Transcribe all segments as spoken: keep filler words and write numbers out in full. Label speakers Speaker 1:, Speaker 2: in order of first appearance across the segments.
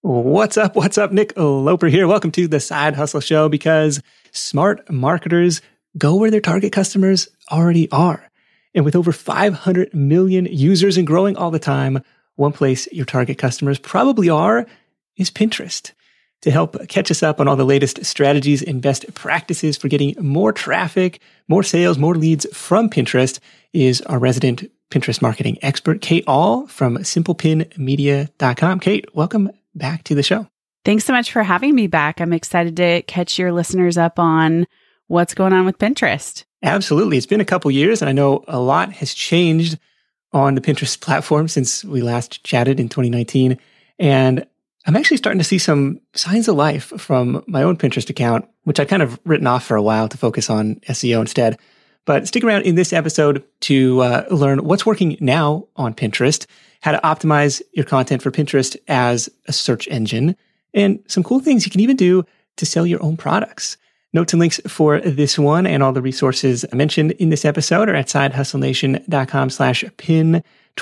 Speaker 1: What's up? What's up? Nick Loper here. Welcome to the Side Hustle Show, because smart marketers go where their target customers already are. And with over five hundred million users and growing all the time, one place your target customers probably are is Pinterest. To help catch us up on all the latest strategies and best practices for getting more traffic, more sales, more leads from Pinterest is our resident Pinterest marketing expert, Kate Ahl from simple pin media dot com. Kate, welcome back to the show.
Speaker 2: Thanks so much for having me back. I'm excited to catch your listeners up on what's going on with Pinterest.
Speaker 1: Absolutely. It's been a couple years, and I know a lot has changed on the Pinterest platform since we last chatted in twenty nineteen. And I'm actually starting to see some signs of life from my own Pinterest account, which I'd kind of written off for a while to focus on S E O instead. But stick around in this episode to uh, learn what's working now on Pinterest, how to optimize your content for Pinterest as a search engine, and some cool things you can even do to sell your own products. Notes and links for this one and all the resources mentioned in this episode are at sidehustlenation.com slash pin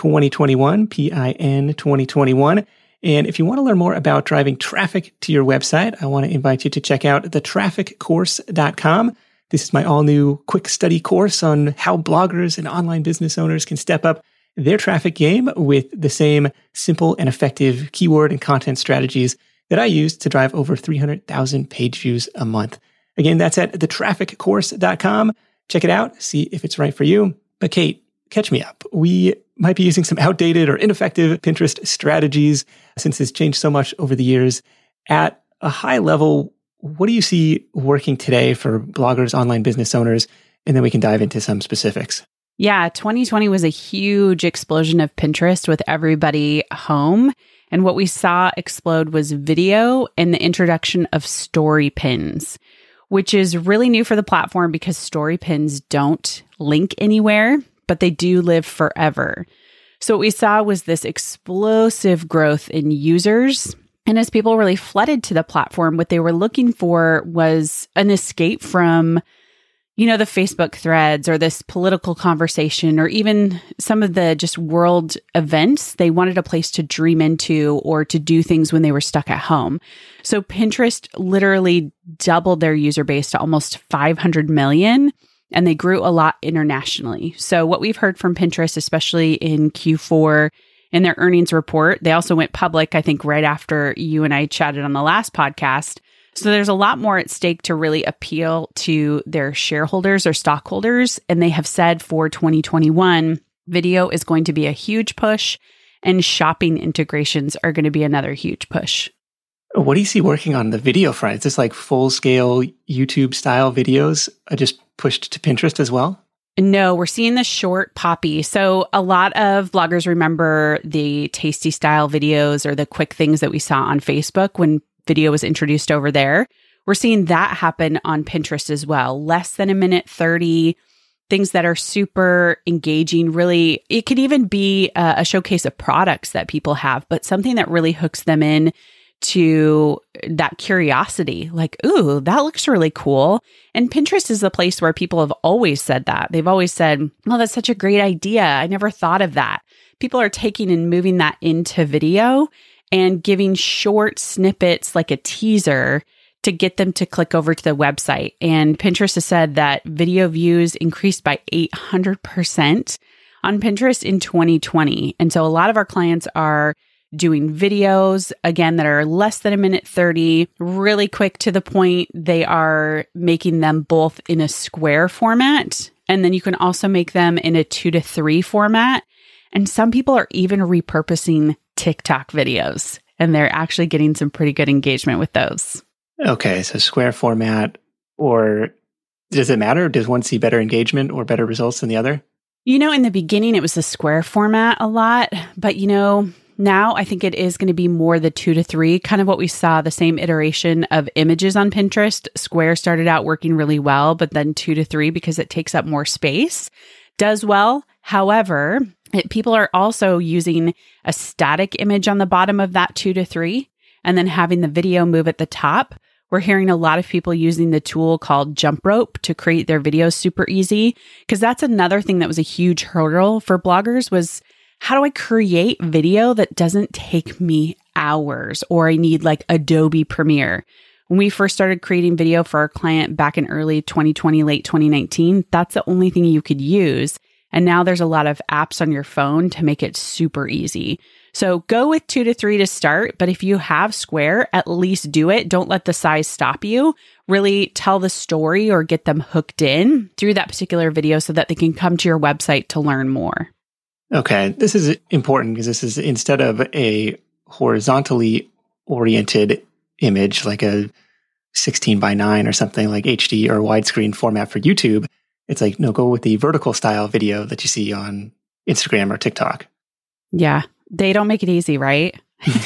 Speaker 1: 2021, P I N twenty twenty-one. And if you want to learn more about driving traffic to your website, I want to invite you to check out the traffic course dot com. This is my all-new quick study course on how bloggers and online business owners can step up their traffic game with the same simple and effective keyword and content strategies that I use to drive over three hundred thousand page views a month. Again, that's at the traffic course dot com. Check it out, see if it's right for you. But Kate, catch me up. We might be using some outdated or ineffective Pinterest strategies since it's changed so much over the years. At a high level, what do you see working today for bloggers, online business owners? And then we can dive into some specifics.
Speaker 2: Yeah, twenty twenty was a huge explosion of Pinterest with everybody home. And what we saw explode was video and the introduction of story pins, which is really new for the platform because story pins don't link anywhere, but they do live forever. So what we saw was this explosive growth in users. And as people really flooded to the platform, what they were looking for was an escape from, you know, the Facebook threads or this political conversation or even some of the just world events. They wanted a place to dream into or to do things when they were stuck at home. So Pinterest literally doubled their user base to almost five hundred million. And they grew a lot internationally. So what we've heard from Pinterest, especially in Q four, in their earnings report, they also went public, I think, right after you and I chatted on the last podcast. So there's a lot more at stake to really appeal to their shareholders or stockholders. And they have said for twenty twenty-one, video is going to be a huge push and shopping integrations are going to be another huge push.
Speaker 1: What do you see working on the video front? Is this like full-scale YouTube-style videos uh, just pushed to Pinterest as well?
Speaker 2: No, we're seeing the short poppy. So a lot of bloggers remember the tasty style videos or the quick things that we saw on Facebook when video was introduced over there. We're seeing that happen on Pinterest as well. Less than a minute thirty, things that are super engaging. Really, it could even be a, a showcase of products that people have, but something that really hooks them in to that curiosity, like, ooh, that looks really cool. And Pinterest is the place where people have always said that. They've always said, oh, that's such a great idea. I never thought of that. People are taking and moving that into video and giving short snippets like a teaser to get them to click over to the website. And Pinterest has said that video views increased by eight hundred percent on Pinterest in twenty twenty. And so a lot of our clients are doing videos, again, that are less than a minute thirty, really quick to the point. They are making them both in a square format, and then you can also make them in a two to three format. And some people are even repurposing TikTok videos, and they're actually getting some pretty good engagement with those.
Speaker 1: Okay, so square format, or does it matter? Does one see better engagement or better results than the other?
Speaker 2: You know, in the beginning, it was the square format a lot, but you know, now I think it is going to be more the two to three, kind of what we saw, the same iteration of images on Pinterest. Square started out working really well, but then two to three, because it takes up more space, does well. However, it, people are also using a static image on the bottom of that two to three, and then having the video move at the top. We're hearing a lot of people using the tool called Jump Rope to create their videos super easy, because that's another thing that was a huge hurdle for bloggers was how do I create video that doesn't take me hours, or I need like Adobe Premiere? When we first started creating video for our client back in early twenty twenty, late twenty nineteen, that's the only thing you could use. And now there's a lot of apps on your phone to make it super easy. So go with two to three to start. But if you have Square, at least do it. Don't let the size stop you. Really tell the story or get them hooked in through that particular video so that they can come to your website to learn more.
Speaker 1: Okay. This is important because this is, instead of a horizontally oriented image like a sixteen by nine or something like H D or widescreen format for YouTube, it's like, no, go with the vertical style video that you see on Instagram or TikTok.
Speaker 2: Yeah. They don't make it easy, right?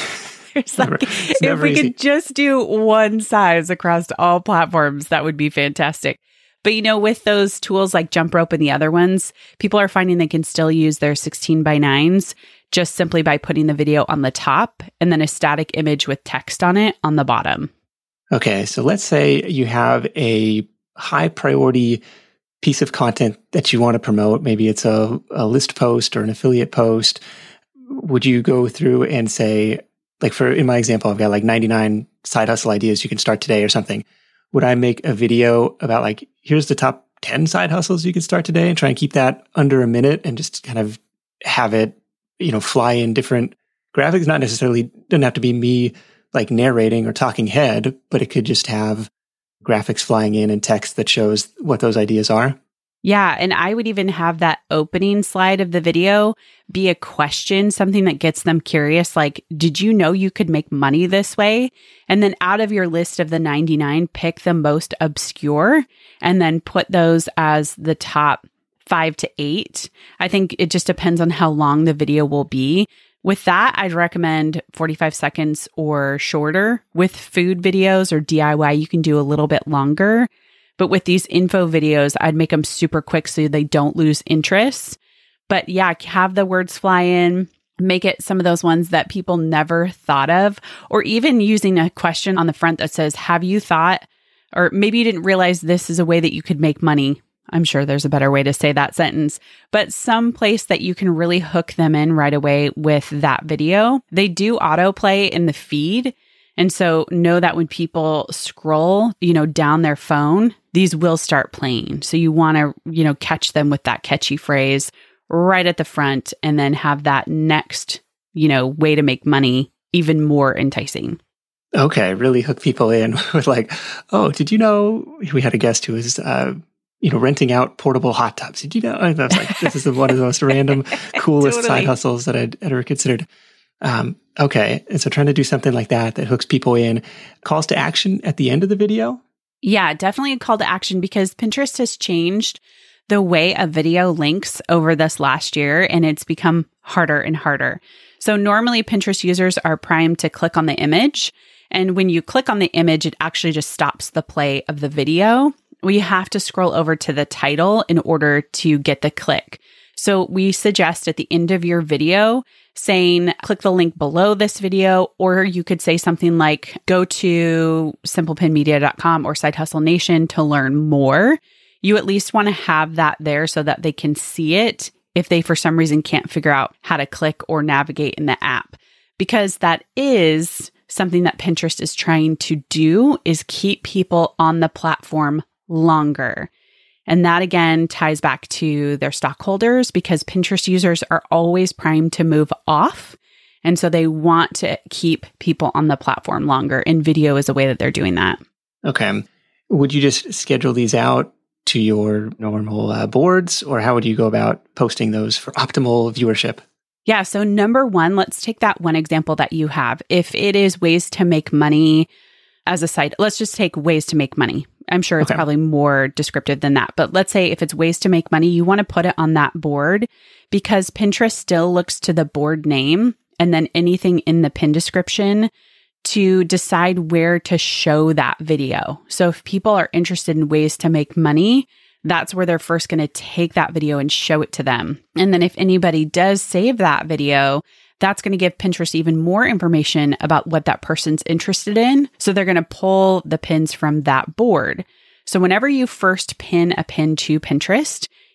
Speaker 2: It's
Speaker 1: never,
Speaker 2: like,
Speaker 1: it's
Speaker 2: if we easy. could just do one size across all platforms, that would be fantastic. But, you know, with those tools like Jump Rope and the other ones, people are finding they can still use their sixteen by nines just simply by putting the video on the top and then a static image with text on it on the bottom.
Speaker 1: Okay. So let's say you have a high priority piece of content that you want to promote. Maybe it's a, a list post or an affiliate post. Would you go through and say, like for, in my example, I've got like ninety-nine side hustle ideas you can start today or something. Would I make a video about like, here's the top ten side hustles you can start today, and try and keep that under a minute and just kind of have it, you know, fly in different graphics? Not necessarily, doesn't have to be me like narrating or talking head, but it could just have graphics flying in and text that shows what those ideas are.
Speaker 2: Yeah. And I would even have that opening slide of the video be a question, something that gets them curious. Like, did you know you could make money this way? And then out of your list of the ninety-nine, pick the most obscure and then put those as the top five to eight. I think it just depends on how long the video will be. With that, I'd recommend forty-five seconds or shorter. With food videos or D I Y, you can do a little bit longer. But with these info videos, I'd make them super quick so they don't lose interest. But yeah, have the words fly in, make it some of those ones that people never thought of, or even using a question on the front that says, have you thought, or maybe you didn't realize this is a way that you could make money. I'm sure there's a better way to say that sentence, but some place that you can really hook them in right away with that video. They do autoplay in the feed. And so know that when people scroll, you know, down their phone, these will start playing. So you want to, you know, catch them with that catchy phrase right at the front and then have that next, you know, way to make money even more enticing.
Speaker 1: Okay. Really hook people in with like, oh, did you know we had a guest who was, uh, you know, renting out portable hot tubs. Did you know? I was like, this is one of the most random, coolest totally. side hustles that I'd ever considered. Um, okay. And so trying to do something like that, that hooks people in. Calls to action at the end of the video?
Speaker 2: Yeah, definitely a call to action, because Pinterest has changed the way a video links over this last year, and it's become harder and harder. So normally Pinterest users are primed to click on the image. And when you click on the image, it actually just stops the play of the video. We have to scroll over to the title in order to get the click. So we suggest at the end of your video saying, click the link below this video, or you could say something like, go to simple pin media dot com or Side Hustle Nation to learn more. You at least want to have that there so that they can see it if they, for some reason, can't figure out how to click or navigate in the app. Because that is something that Pinterest is trying to do, is keep people on the platform longer. And that again ties back to their stockholders, because Pinterest users are always primed to move off. And so they want to keep people on the platform longer. And video is a way that they're doing that.
Speaker 1: Okay. Would you just schedule these out to your normal uh, boards, or how would you go about posting those for optimal viewership?
Speaker 2: Yeah. So number one, let's take that one example that you have. If it is ways to make money as a site, let's just take ways to make money. I'm sure it's okay. Probably more descriptive than that. But let's say if it's ways to make money, you want to put it on that board, because Pinterest still looks to the board name and then anything in the pin description to decide where to show that video. So if people are interested in ways to make money, that's where they're first going to take that video and show it to them. And then if anybody does save that video, that's going to give Pinterest even more information about what that person's interested in. So they're going to pull the pins from that board. So whenever you first pin a pin to Pinterest,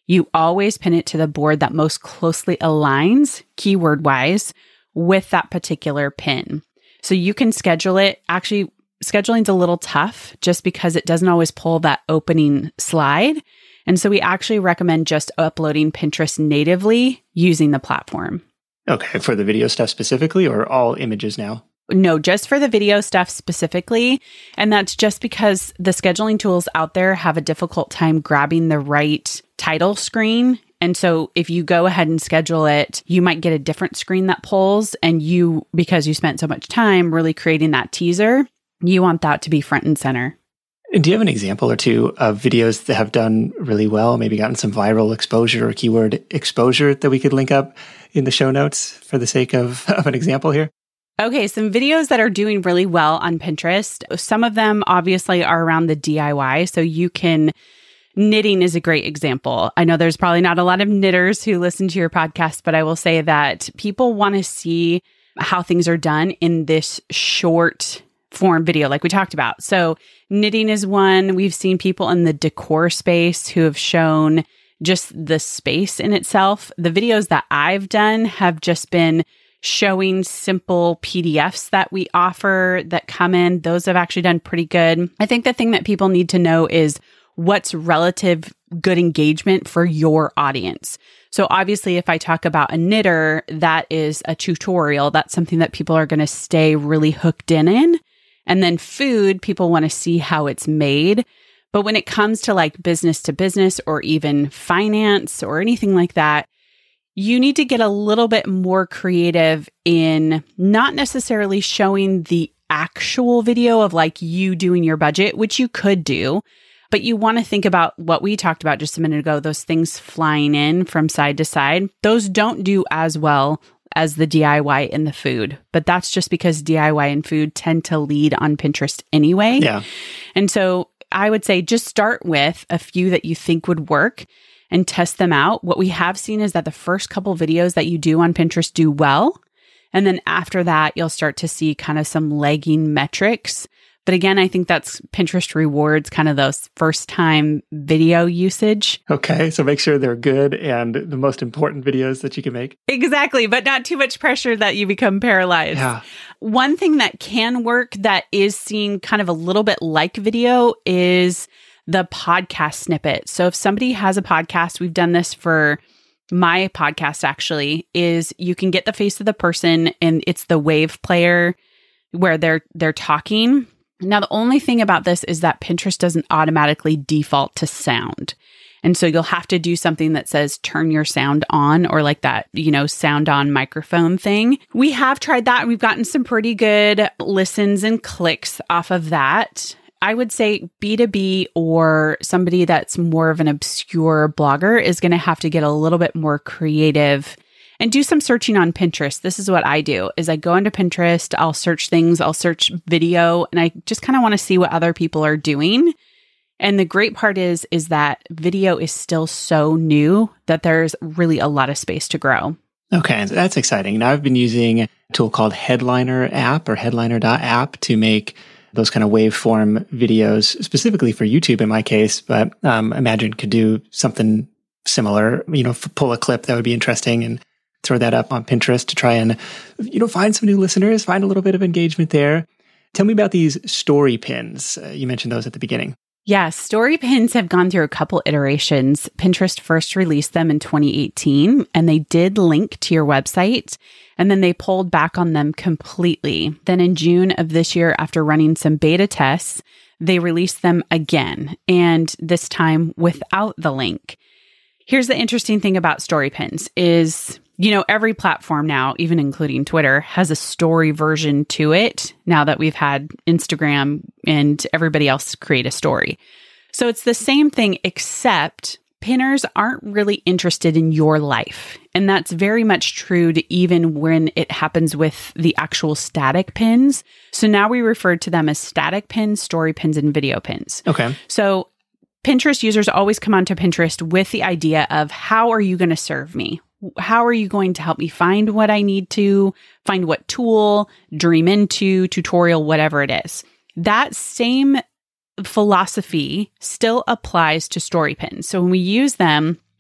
Speaker 2: you always pin it to the board that most closely aligns keyword wise with that particular pin. So you can schedule it. Actually, scheduling's a little tough just because it doesn't always pull that opening slide. And so we actually recommend just uploading Pinterest natively using the platform.
Speaker 1: Okay, for the video stuff specifically, or all images now?
Speaker 2: No, just for the video stuff specifically. And that's just because the scheduling tools out there have a difficult time grabbing the right title screen. And so if you go ahead and schedule it, you might get a different screen that pulls. And you, because you spent so much time really creating that teaser, you want that to be front and center.
Speaker 1: And do you have an example or two of videos that have done really well, maybe gotten some viral exposure or keyword exposure that we could link up in the show notes for the sake of, of an example here?
Speaker 2: Okay, some videos that are doing really well on Pinterest. Some of them obviously are around the D I Y. So you can, knitting is a great example. I know there's probably not a lot of knitters who listen to your podcast, but I will say that people want to see how things are done in this short form video like we talked about. So knitting is one. We've seen people in the decor space who have shown just the space in itself. The videos that I've done have just been showing simple P D Fs that we offer that come in. Those have actually done pretty good. I think the thing that people need to know is what's relative good engagement for your audience. So obviously, if I talk about a knitter, that is a tutorial. That's something that people are going to stay really hooked in in. And then food, people want to see how it's made. But when it comes to like business to business or even finance or anything like that, you need to get a little bit more creative in not necessarily showing the actual video of like you doing your budget, which you could do, but you want to think about what we talked about just a minute ago, those things flying in from side to side. Those don't do as well as the D I Y and the food, but that's just because D I Y and food tend to lead on Pinterest anyway.
Speaker 1: Yeah.
Speaker 2: And so I would say just start with a few that you think would work and test them out. What we have seen is that the first couple videos that you do on Pinterest do well. And then after that, you'll start to see kind of some lagging metrics. But again, I think that's Pinterest rewards kind of those first time video usage.
Speaker 1: Okay, so make sure they're good and the most important videos that you can make.
Speaker 2: Exactly, but not too much pressure that you become paralyzed.
Speaker 1: Yeah.
Speaker 2: One thing that can work that is seen kind of a little bit like video is the podcast snippet. So if somebody has a podcast, we've done this for my podcast actually, is you can get the face of the person and it's the wave player where they're they're talking. Now, the only thing about this is that Pinterest doesn't automatically default to sound. And so you'll have to do something that says turn your sound on, or like that, you know, sound on microphone thing. We have tried that and we've gotten some pretty good listens and clicks off of that. I would say B two B or somebody that's more of an obscure blogger is going to have to get a little bit more creative and do some searching on Pinterest. This is what I do, is I go into Pinterest, I'll search things, I'll search video, and I just kind of want to see what other people are doing. And the great part is, is that video is still so new that there's really a lot of space to grow.
Speaker 1: Okay, so that's exciting. Now I've been using a tool called Headliner app or headliner dot app to make those kind of waveform videos, specifically for YouTube in my case, but um, imagine could do something similar, you know, f- pull a clip that would be interesting and throw that up on Pinterest to try and, you know, find some new listeners, find a little bit of engagement there. Tell me about these story pins. Uh, you mentioned those at the beginning.
Speaker 2: Yeah, story pins have gone through a couple iterations. Pinterest first released them in twenty eighteen, and they did link to your website, and then they pulled back on them completely. Then in June of this year, after running some beta tests, they released them again, and this time without the link. Here's the interesting thing about story pins is, you know, every platform now, even including Twitter, has a story version to it now that we've had Instagram and everybody else create a story. So it's the same thing, except pinners aren't really interested in your life. And that's very much true to even when it happens with the actual static pins. So now we refer to them as static pins, story pins, and video pins.
Speaker 1: Okay.
Speaker 2: So Pinterest users always come onto Pinterest with the idea of, how are you going to serve me? How are you going to help me find what I need to, find what tool, dream into, tutorial, whatever it is. That same philosophy still applies to story pins. So when we use them,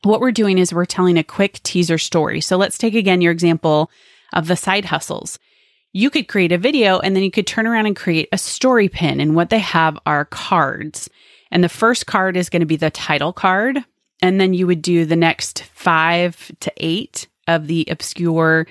Speaker 2: what we're doing is we're telling a quick teaser story. So let's take again your example of the side hustles. You could create a video and then you could turn around and create a story pin. And what they have are cards. And the first card is going to be the title card. And then you would do the next five to eight of the obscure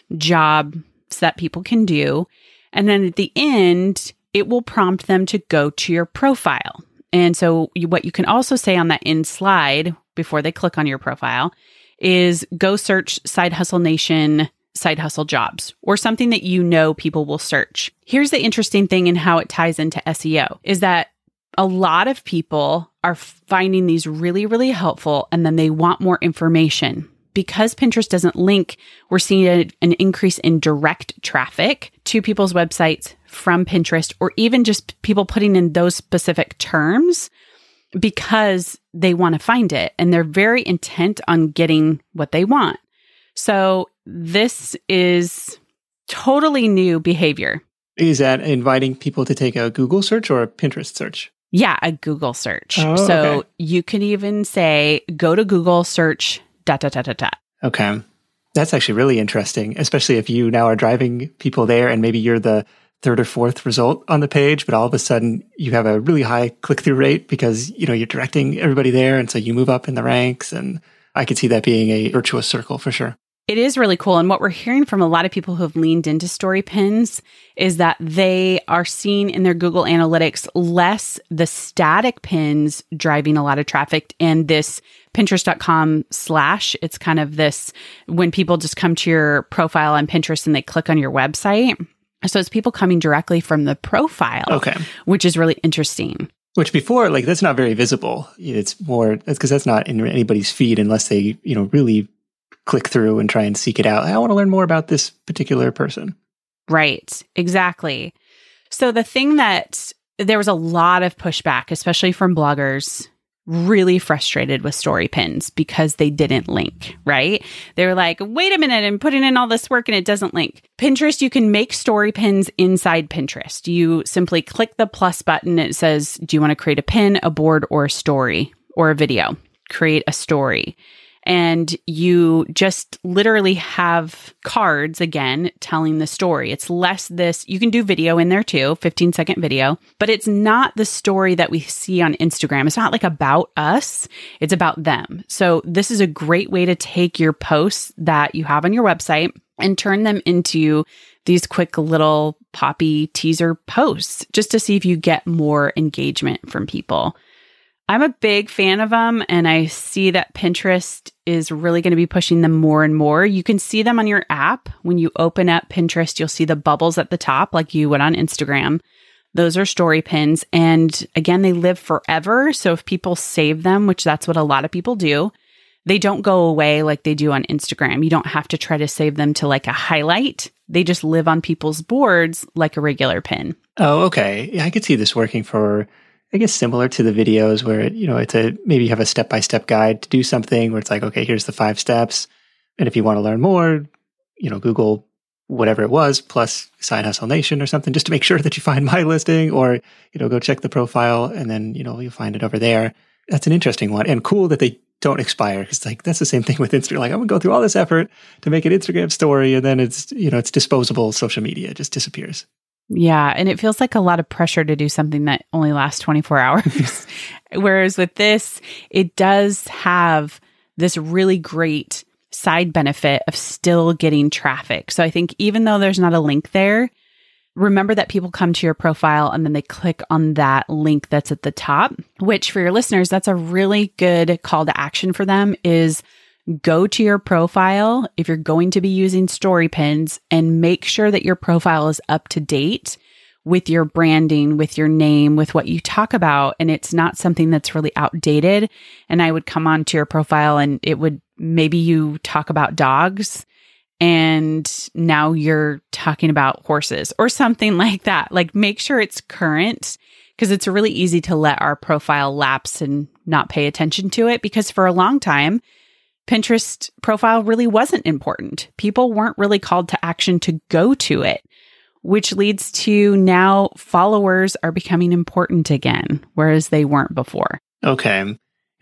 Speaker 2: jobs that people can do. And then at the end, it will prompt them to go to your profile. And so you, what you can also say on that end slide before they click on your profile is go search Side Hustle Nation side hustle jobs or something that you know people will search. Here's the interesting thing in how it ties into S E O is that a lot of people are finding these really, really helpful and then they want more information. Because Pinterest doesn't link, we're seeing a, an increase in direct traffic to people's websites from Pinterest or even just people putting in those specific terms because they want to find it and they're very intent on getting what they want. So this is totally new behavior.
Speaker 1: Is that inviting people to take a Google search or a Pinterest search?
Speaker 2: Yeah, a Google search.
Speaker 1: Oh,
Speaker 2: so
Speaker 1: okay.
Speaker 2: You can even say, go to Google search, dot, dot, dot, dot, dot.
Speaker 1: Okay. That's actually really interesting, especially if you now are driving people there and maybe you're the third or fourth result on the page, but all of a sudden you have a really high click-through rate because, you know, you're directing everybody there. And so you move up in the ranks. And I could see that being a virtuous circle for sure.
Speaker 2: It is really cool. And what we're hearing from a lot of people who have leaned into story pins is that they are seeing in their Google Analytics less the static pins driving a lot of traffic and this Pinterest dot com slash. It's kind of this when people just come to your profile on Pinterest and they click on your website. So it's people coming directly from the profile,
Speaker 1: okay,
Speaker 2: which is really interesting.
Speaker 1: Which before, like, that's not very visible. It's more, that's because that's not in anybody's feed unless they, you know, really click through and try and seek it out. I want to learn more about this particular person.
Speaker 2: Right, exactly. So the thing that there was a lot of pushback, especially from bloggers, really frustrated with story pins because they didn't link, right? They were like, wait a minute, I'm putting in all this work and it doesn't link. Pinterest, you can make story pins inside Pinterest. You simply click the plus button. It says, do you want to create a pin, a board, or a story, or a video? Create a story. And you just literally have cards, again, telling the story. It's less this, you can do video in there too, fifteen second video, but it's not the story that we see on Instagram. It's not like about us, it's about them. So this is a great way to take your posts that you have on your website and turn them into these quick little poppy teaser posts just to see if you get more engagement from people. I'm a big fan of them, and I see that Pinterest is really going to be pushing them more and more. You can see them on your app. When you open up Pinterest, you'll see the bubbles at the top like you would on Instagram. Those are story pins. And again, they live forever. So if people save them, which that's what a lot of people do, they don't go away like they do on Instagram. You don't have to try to save them to like a highlight. They just live on people's boards like a regular pin.
Speaker 1: Oh, okay. Yeah, I could see this working for, I guess, similar to the videos where, it, you know, it's a, maybe you have a step-by-step guide to do something where it's like, okay, here's the five steps. And if you want to learn more, you know, Google whatever it was, plus Side Hustle Nation or something, just to make sure that you find my listing, or, you know, go check the profile and then, you know, you'll find it over there. That's an interesting one, and cool that they don't expire, because like that's the same thing with Instagram. Like, I'm gonna go through all this effort to make an Instagram story, and then it's, you know, it's disposable social media. It just disappears.
Speaker 2: Yeah. And it feels like a lot of pressure to do something that only lasts twenty-four hours. Whereas with this, it does have this really great side benefit of still getting traffic. So I think even though there's not a link there, remember that people come to your profile and then they click on that link that's at the top, which for your listeners, that's a really good call to action for them is go to your profile if you're going to be using story pins and make sure that your profile is up to date with your branding, with your name, with what you talk about. And it's not something that's really outdated. And I would come onto your profile and it would, maybe you talk about dogs and now you're talking about horses or something like that. Like, make sure it's current, because it's really easy to let our profile lapse and not pay attention to it, because for a long time, Pinterest profile really wasn't important. People weren't really called to action to go to it, which leads to now followers are becoming important again, whereas they weren't before.
Speaker 1: Okay.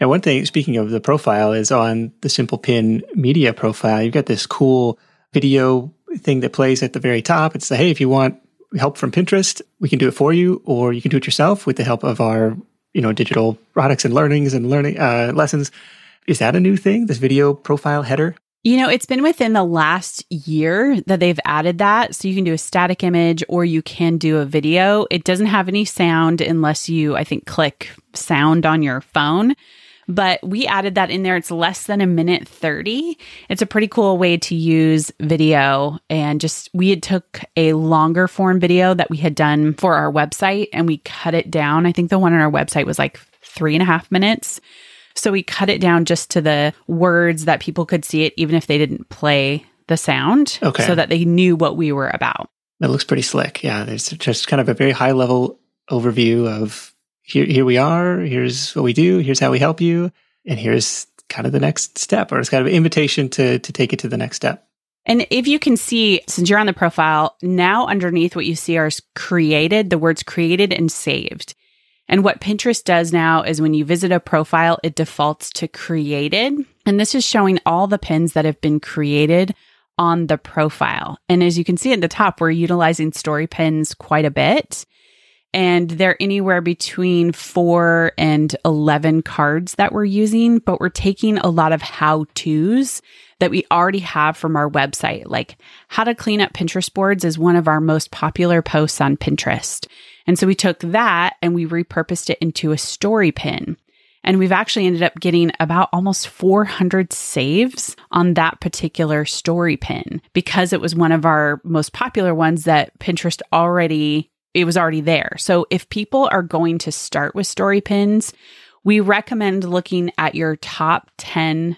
Speaker 1: Now, one thing, speaking of the profile, is on the Simple Pin Media profile, you've got this cool video thing that plays at the very top. It's the, hey, if you want help from Pinterest, we can do it for you, or you can do it yourself with the help of our, you know, digital products and learnings and learning uh, lessons. Is that a new thing, this video profile header?
Speaker 2: You know, it's been within the last year that they've added that. So you can do a static image or you can do a video. It doesn't have any sound unless you, I think, click sound on your phone. But we added that in there. It's less than a minute thirty. It's a pretty cool way to use video. And just, we had took a longer form video that we had done for our website and we cut it down. I think the one on our website was like three and a half minutes. So we cut it down just to the words that people could see it, even if they didn't play the sound,
Speaker 1: okay,
Speaker 2: so that they knew what we were about.
Speaker 1: That looks pretty slick. Yeah, there's just kind of a very high level overview of here, here we are, here's what we do, here's how we help you, and here's kind of the next step, or it's kind of an invitation to to take it to the next step.
Speaker 2: And if you can see, since you're on the profile, now underneath what you see are created, the words created and saved. And what Pinterest does now is when you visit a profile, it defaults to created. And this is showing all the pins that have been created on the profile. And as you can see at the top, we're utilizing story pins quite a bit. And they're anywhere between four and eleven cards that we're using, but we're taking a lot of how-tos that we already have from our website. Like how to clean up Pinterest boards is one of our most popular posts on Pinterest. And so we took that and we repurposed it into a story pin. And we've actually ended up getting about almost four hundred saves on that particular story pin because it was one of our most popular ones that Pinterest already, it was already there. So if people are going to start with story pins, we recommend looking at your top ten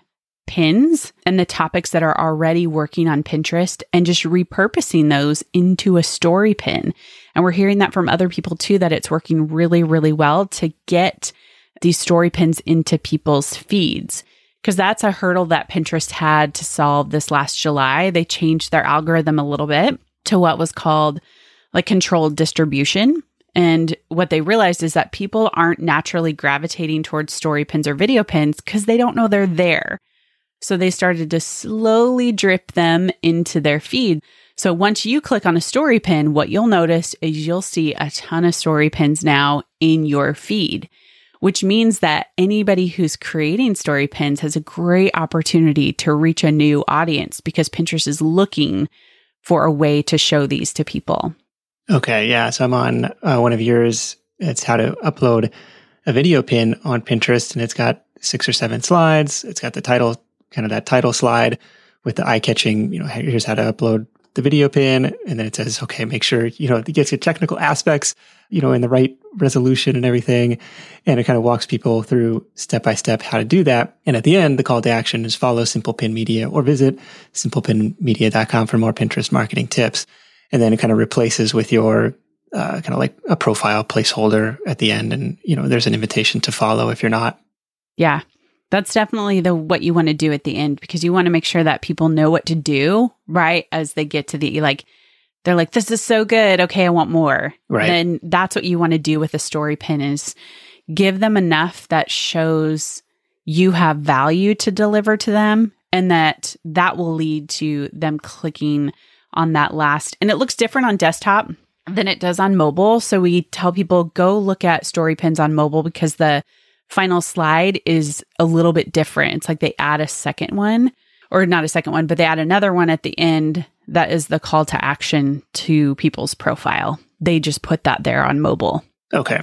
Speaker 2: pins and the topics that are already working on Pinterest and just repurposing those into a story pin. And we're hearing that from other people too, that it's working really, really well to get these story pins into people's feeds. Because that's a hurdle that Pinterest had to solve this last July. They changed their algorithm a little bit to what was called like controlled distribution. And what they realized is that people aren't naturally gravitating towards story pins or video pins because they don't know they're there. So they started to slowly drip them into their feed. So once you click on a story pin, what you'll notice is you'll see a ton of story pins now in your feed, which means that anybody who's creating story pins has a great opportunity to reach a new audience because Pinterest is looking for a way to show these to people.
Speaker 1: Okay, yeah. So I'm on uh, one of yours. It's how to upload a video pin on Pinterest, and it's got six or seven slides. It's got the title, kind of that title slide with the eye-catching, you know, here's how to upload the video pin. And then it says, okay, make sure, you know, it gets your technical aspects, you know, in the right resolution and everything. And it kind of walks people through step-by-step how to do that. And at the end, the call to action is follow Simple Pin Media or visit simple pin media dot com for more Pinterest marketing tips. And then it kind of replaces with your uh, kind of like a profile placeholder at the end. And, you know, there's an invitation to follow if you're not.
Speaker 2: Yeah. That's definitely the what you want to do at the end because you want to make sure that people know what to do, right? As they get to the, like, they're like, this is so good. Okay, I want more.
Speaker 1: Right.
Speaker 2: Then that's what you want to do with a story pin is give them enough that shows you have value to deliver to them and that that will lead to them clicking on that last. And it looks different on desktop than it does on mobile. So we tell people go look at story pins on mobile because the final slide is a little bit different. It's like they add a second one, or not a second one, but they add another one at the end that is the call to action to people's profile. They just put that there on mobile.
Speaker 1: Okay.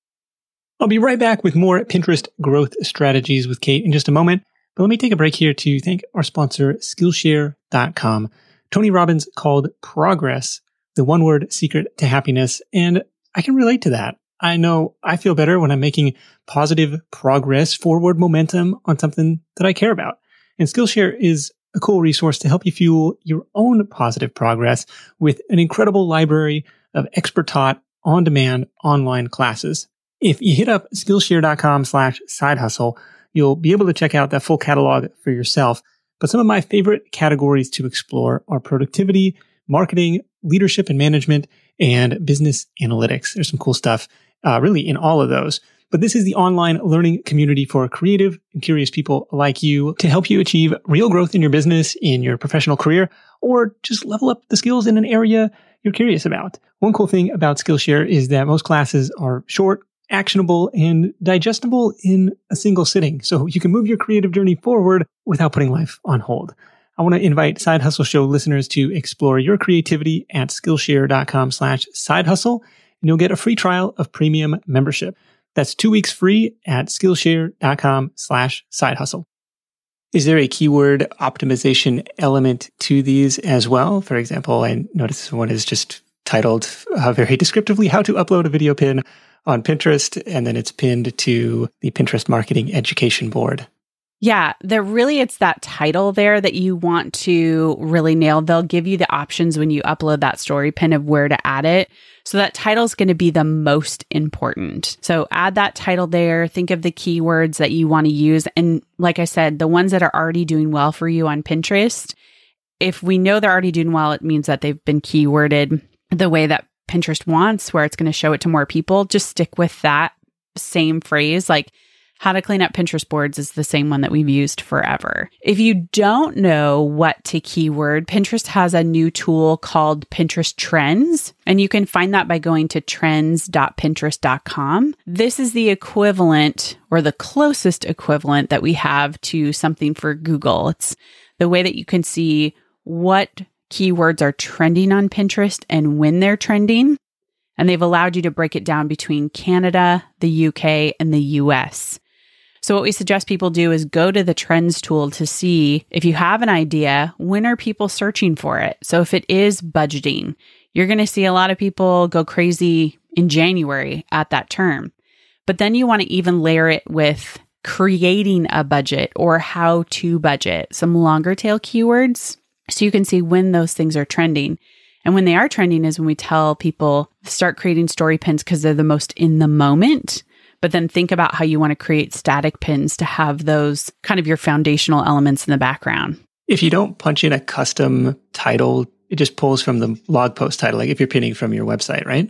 Speaker 1: I'll be right back with more Pinterest growth strategies with Kate in just a moment. But let me take a break here to thank our sponsor, Skillshare dot com. Tony Robbins called progress the one word secret to happiness, and I can relate to that. I know I feel better when I'm making positive progress, forward momentum on something that I care about. And Skillshare is a cool resource to help you fuel your own positive progress with an incredible library of expert taught, on-demand online classes. If you hit up Skillshare dot com slash side hustle, you'll be able to check out that full catalog for yourself. But some of my favorite categories to explore are productivity, marketing, leadership and management, and business analytics. There's some cool stuff uh, really in all of those. But this is the online learning community for creative and curious people like you to help you achieve real growth in your business, in your professional career, or just level up the skills in an area you're curious about. One cool thing about Skillshare is that most classes are short, actionable, and digestible in a single sitting. So you can move your creative journey forward without putting life on hold. I want to invite Side Hustle Show listeners to explore your creativity at Skillshare.com slash side hustle, and you'll get a free trial of premium membership. That's two weeks free at Skillshare.com slash side hustle. Is there a keyword optimization element to these as well? For example, I noticed one is just titled uh, very descriptively, How to Upload a Video Pin on Pinterest, and then it's pinned to the Pinterest Marketing Education Board.
Speaker 2: Yeah, there really, it's that title there that you want to really nail. They'll give you the options when you upload that story pin of where to add it. So that title is going to be the most important. So add that title there. Think of the keywords that you want to use. And like I said, the ones that are already doing well for you on Pinterest, if we know they're already doing well, it means that they've been keyworded the way that Pinterest wants, where it's going to show it to more people. Just stick with that same phrase. Like, how to clean up Pinterest boards is the same one that we've used forever. If you don't know what to keyword, Pinterest has a new tool called Pinterest Trends, and you can find that by going to trends dot pinterest dot com. This is the equivalent, or the closest equivalent that we have to something for Google. It's the way that you can see what keywords are trending on Pinterest and when they're trending. And they've allowed you to break it down between Canada, the U K, and the U S. So what we suggest people do is go to the trends tool to see if you have an idea, when are people searching for it? So if it is budgeting, you're going to see a lot of people go crazy in January at that term. But then you want to even layer it with creating a budget or how to budget, some longer tail keywords, so you can see when those things are trending. And when they are trending is when we tell people start creating story pins because they're the most in the moment. But then think about how you want to create static pins to have those kind of your foundational elements in the background.
Speaker 1: If you don't punch in a custom title, it just pulls from the blog post title, like if you're pinning from your website, right?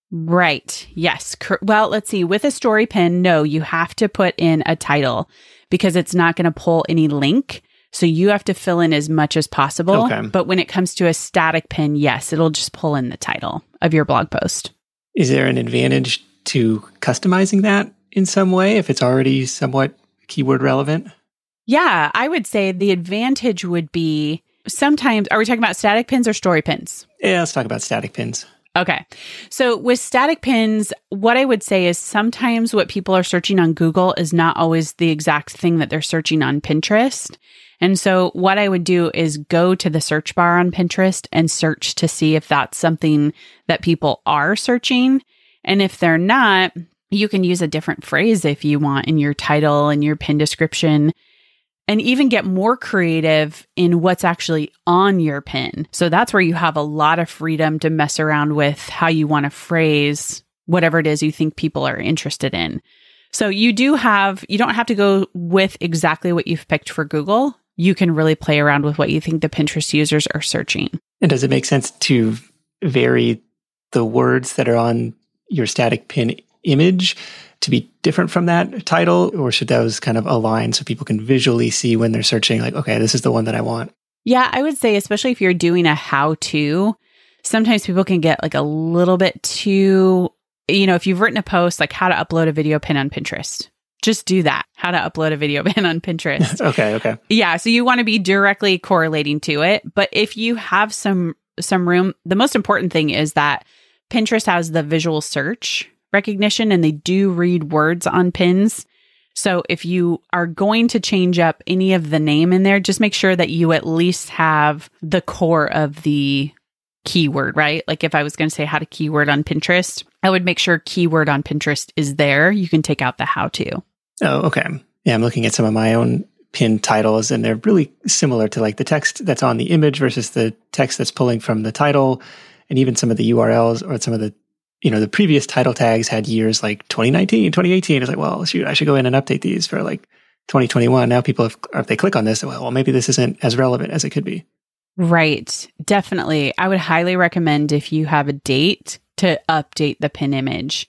Speaker 2: Right. Yes. Well, let's see. With a story pin, no, you have to put in a title because it's not going to pull any link. So you have to fill in as much as possible.
Speaker 1: Okay.
Speaker 2: But when it comes to a static pin, yes, it'll just pull in the title of your blog post.
Speaker 1: Is there an advantage to customizing that in some way if it's already somewhat keyword relevant?
Speaker 2: Yeah, I would say the advantage would be sometimes, are we talking about static pins or story pins?
Speaker 1: Yeah, let's talk about static pins.
Speaker 2: Okay. So with static pins, what I would say is sometimes what people are searching on Google is not always the exact thing that they're searching on Pinterest. And so what I would do is go to the search bar on Pinterest and search to see if that's something that people are searching. And if they're not, you can use a different phrase if you want in your title and your pin description, and even get more creative in what's actually on your pin. So that's where you have a lot of freedom to mess around with how you want to phrase whatever it is you think people are interested in. So you do have, you don't have to go with exactly what you've picked for Google. You can really play around with what you think the Pinterest users are searching.
Speaker 1: And does it make sense to vary the words that are on your static pin image to be different from that title, or should those kind of align so people can visually see when they're searching, like, okay, this is the one that I want?
Speaker 2: Yeah, I would say, especially if you're doing a how-to, sometimes people can get like a little bit too, you know, if you've written a post like how to upload a video pin on Pinterest, just do that. How to upload a video pin on Pinterest.
Speaker 1: okay, okay.
Speaker 2: Yeah, so you want to be directly correlating to it. But if you have some some room, the most important thing is that Pinterest has the visual search recognition and they do read words on pins. So if you are going to change up any of the name in there, just make sure that you at least have the core of the keyword, right? Like if I was going to say how to keyword on Pinterest, I would make sure keyword on Pinterest is there. You can take out the how to.
Speaker 1: Oh, okay. Yeah, I'm looking at some of my own pin titles and they're really similar to like the text that's on the image versus the text that's pulling from the title, and even some of the U R Ls or some of the, you know, the previous title tags had years like twenty nineteen, twenty eighteen. It's like, well, shoot, I should go in and update these for like twenty twenty-one. Now people, have, if they click on this, well, well, maybe this isn't as relevant as it could be.
Speaker 2: Right. Definitely. I would highly recommend if you have a date to update the pin image.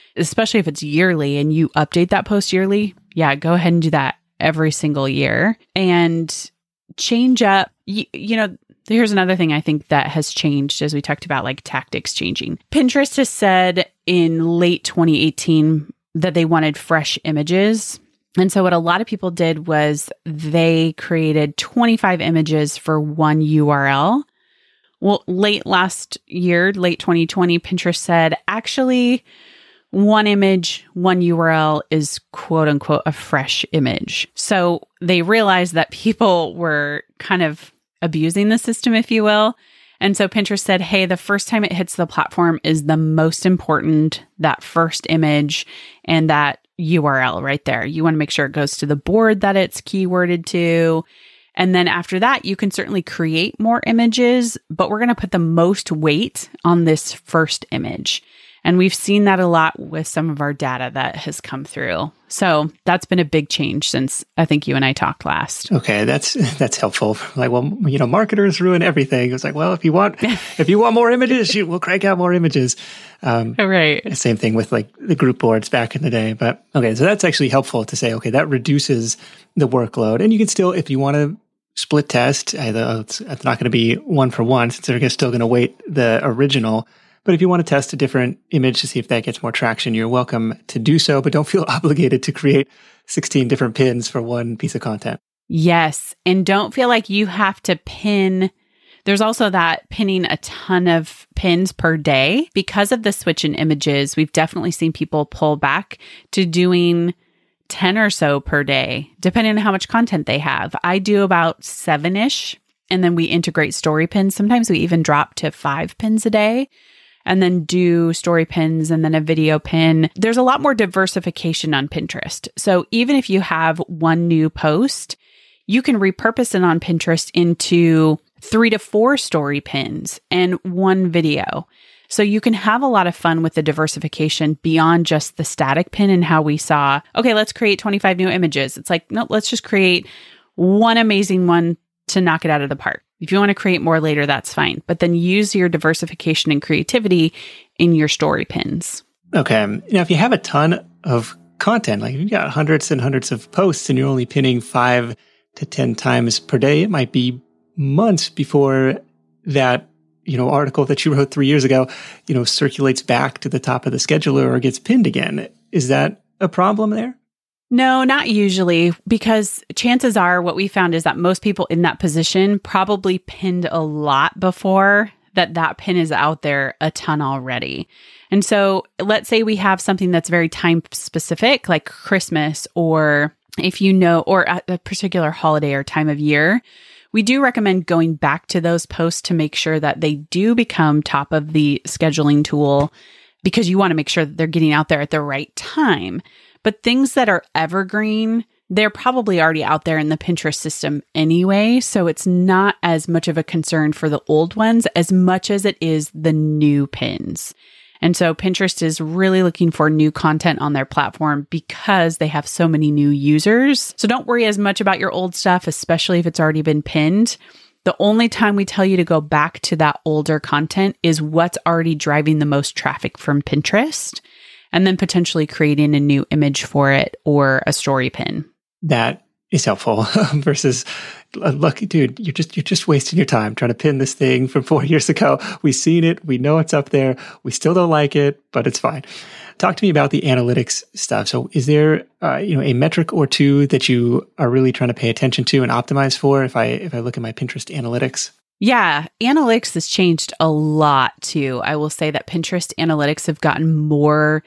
Speaker 2: especially if it's yearly and you update that post yearly, yeah, go ahead and do that every single year and change up. You, you know, here's another thing I think that has changed as we talked about like tactics changing. Pinterest has said in late twenty eighteen that they wanted fresh images. And so what a lot of people did was they created twenty-five images for one U R L. Well, late last year, late twenty twenty, Pinterest said, actually, one image, one U R L is quote unquote a fresh image. So they realized that people were kind of abusing the system, if you will. And so Pinterest said, hey, the first time it hits the platform is the most important, that first image and that U R L right there. You want to make sure it goes to the board that it's keyworded to. And then after that, you can certainly create more images, but we're going to put the most weight on this first image. And we've seen that a lot with some of our data that has come through. So that's been a big change since I think you and I talked last.
Speaker 1: Okay, that's that's helpful. Like, well, you know, marketers ruin everything. It's like, well, if you want if you want more images, you, we'll crank out more images. Um,
Speaker 2: right.
Speaker 1: Same thing with like the group boards back in the day. But okay, so that's actually helpful to say, okay, that reduces the workload. And you can still, if you want to split test, either it's, it's not going to be one for one since they're still going to weight the original. But if you want to test a different image to see if that gets more traction, you're welcome to do so, but don't feel obligated to create sixteen different pins for one piece of content.
Speaker 2: Yes. And don't feel like you have to pin. There's also that pinning a ton of pins per day. Because of the switch in images, we've definitely seen people pull back to doing ten or so per day, depending on how much content they have. I do about seven-ish, and then we integrate story pins. Sometimes we even drop to five pins a day. And then do story pins and then a video pin. There's a lot more diversification on Pinterest. So even if you have one new post, you can repurpose it on Pinterest into three to four story pins and one video. So you can have a lot of fun with the diversification beyond just the static pin and how we saw, okay, let's create twenty-five new images. It's like, no, let's just create one amazing one to knock it out of the park. If you want to create more later, that's fine. But then use your diversification and creativity in your story pins.
Speaker 1: Okay. Now, if you have a ton of content, like you've got hundreds and hundreds of posts and you're only pinning five to ten times per day, it might be months before that, you know, article that you wrote three years ago, you know, circulates back to the top of the scheduler or gets pinned again. Is that a problem there?
Speaker 2: No, not usually, because chances are what we found is that most people in that position probably pinned a lot before that that pin is out there a ton already. And so let's say we have something that's very time specific, like Christmas, or if you know, or a particular holiday or time of year, we do recommend going back to those posts to make sure that they do become top of the scheduling tool, because you want to make sure that they're getting out there at the right time. But things that are evergreen, they're probably already out there in the Pinterest system anyway. So it's not as much of a concern for the old ones as much as it is the new pins. And so Pinterest is really looking for new content on their platform because they have so many new users. So don't worry as much about your old stuff, especially if it's already been pinned. The only time we tell you to go back to that older content is what's already driving the most traffic from Pinterest, and then potentially creating a new image for it or a story pin.
Speaker 1: That is helpful versus, look, dude, you're just you're just wasting your time trying to pin this thing from four years ago. We've seen it. We know it's up there. We still don't like it, but it's fine. Talk to me about the analytics stuff. So is there uh, you know, a metric or two that you are really trying to pay attention to and optimize for if I if I look at my Pinterest analytics?
Speaker 2: Yeah, analytics has changed a lot too. I will say that Pinterest analytics have gotten more